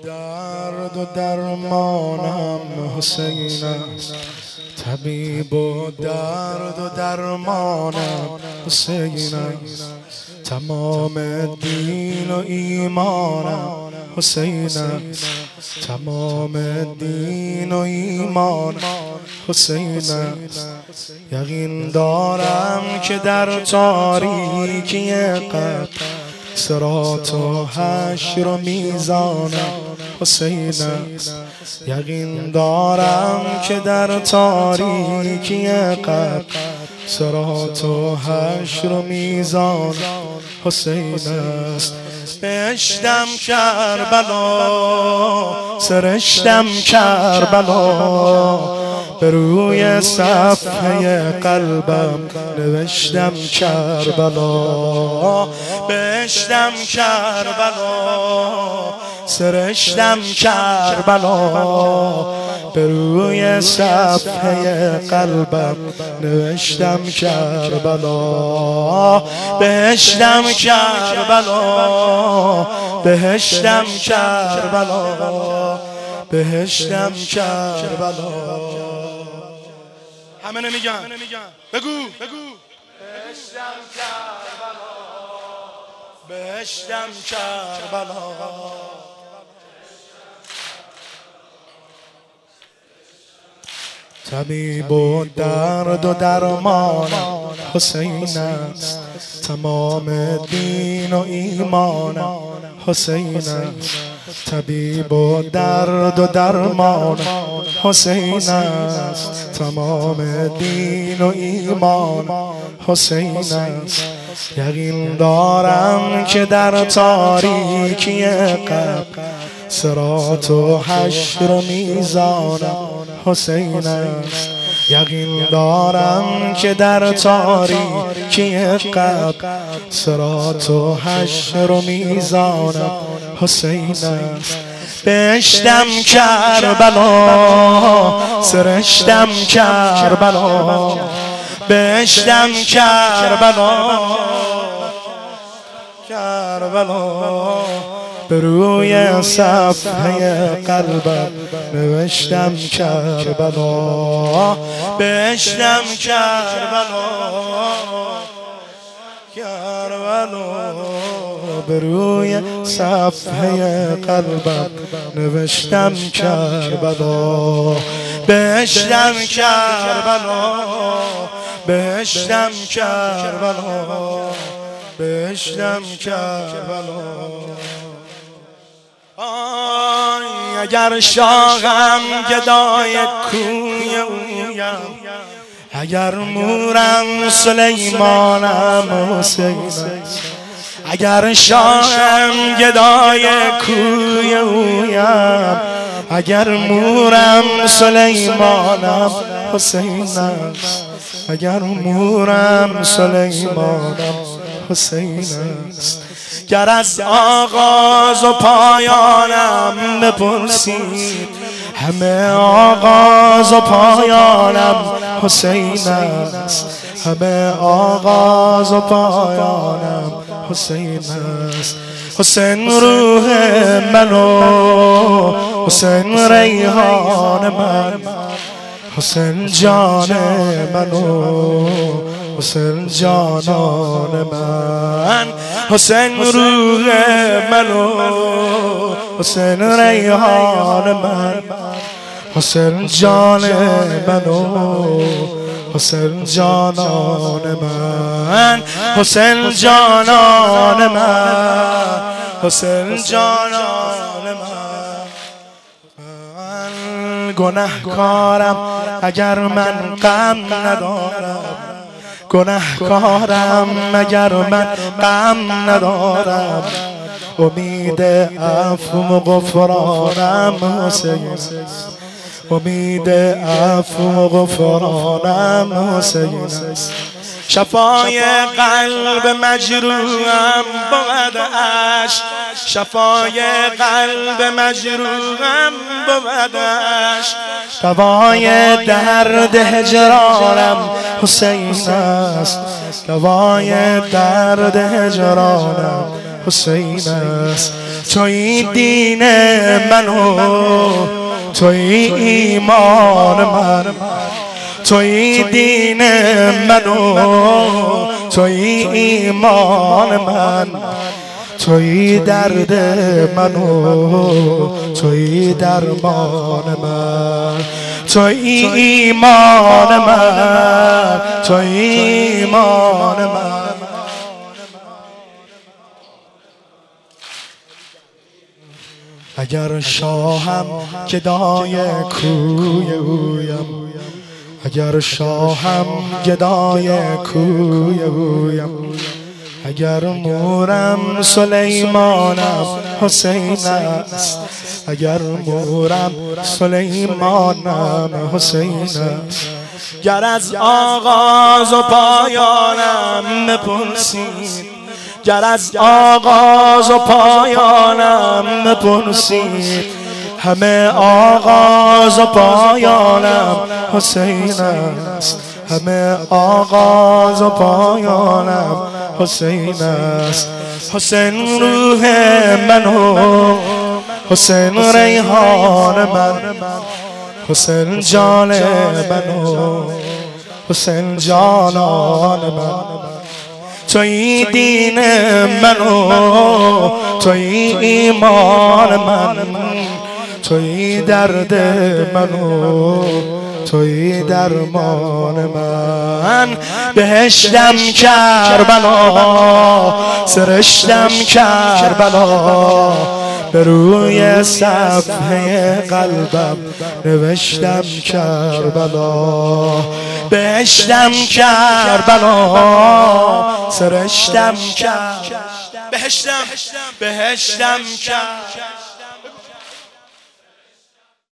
درد و درمانم حسین است، طبیب و درد و درمانم حسین است، تمام دین و ایمانم حسین است، تمام دین و ایمان حسین است. یقین دارم که در تاریکی قبر صراط و حشر و میزانم حسین است. یقین دارم که در تاریکی قبر صراط و حشر و میزانم حسین است. بهشتم کربلا، سرشتم کربلا، به روی صفحه قلبم نوشتم کربلا. بهشتم کربلا، سرشتم کربلا، به روی صفحه قلبم نوشتم کربلا. بهشتم کربلا، بهشتم کربلا، بهشتم کربلا. همه نمیگن بگو بهشتم کربلا، بهشتم کربلا. طبیب و درد و درمان حسین است، تمام دین و ایمان حسین است. طبیب و درد و درمان حسین است، تمام دین و ایمان حسین است. یقین دارم که در تاریکی قبر صراط و حشر و میزانم حسین است. یقین دارم که در تاریکی قبر صراط و حشر و میزانم حسین است. بهشتم کربلا، سرشتم کربلا، بهشتم کربلا، کربلا، به روی صفحه قلبم نوشتم کربلا. بهشتم کربلا، کربلا، به روی صفحه قلبم نوشتم کربلا. بهشتم کربلا، بهشتم کربلا، بهشتم کربلا. آی اگر شاهم گدای کوی اویم، اگر مورم سلیمانم حسین است. اگر شاهم گدای کوی اویم، اگر مورم سلیمانم حسین است. اگر مورم سلیمانم حسین است. گر از آغاز و پایانم بپرسید، همه آغاز و پایانم حسین است. همه آغاز و پایانم حسین است. حسین روح منو، حسین ریحان من، حسین جان منو، حسین جانان من، حسین روح منو، حسین ریحان من، حسین جان منو، حسین جانان من، حسین جانان من، حسین جانان من. من گنهکارم اگر من غم ندارم، گنهکارم اگر من غم ندارم، امید عفو و غفرانم حسین است. امید عفو و غفرانم حسین است. شفای قلب مجروحم بود عشق، شفای قلب مجروحم بود عشق، دوای درد هجرانم حسین است. دوای درد هجرانم حسین است. توی دین منو، توی ایمان من، توی دین منو، توی ایمان من، توی درد منو، توی درمان من، توی ایمان من، توی ایمان من. اگر شاهم گدای کوی اویم، اگر شاهم گدای کوی اویم، اگر مورم سلیمانم حسین است، اگر مورم سلیمانم حسین است. گر از آغاز و پایانم بپرسید، گر از آغاز و پایانم بپرسید، همه آغاز و پایانم حسین است، همه آغاز و پایانم حسین است. حسین روح منو، حسین ریحان من، حسین جان منو، حسین جانان من. توی دین منو، توی ایمان من، توی درد منو، توی درمان من. بهشتم کربلا، سرشتم کربلا، به روی صفحه قلبم نوشتم کربلا. بهشتم کربلا، سرشتم کربلا، بهشتم کربلا.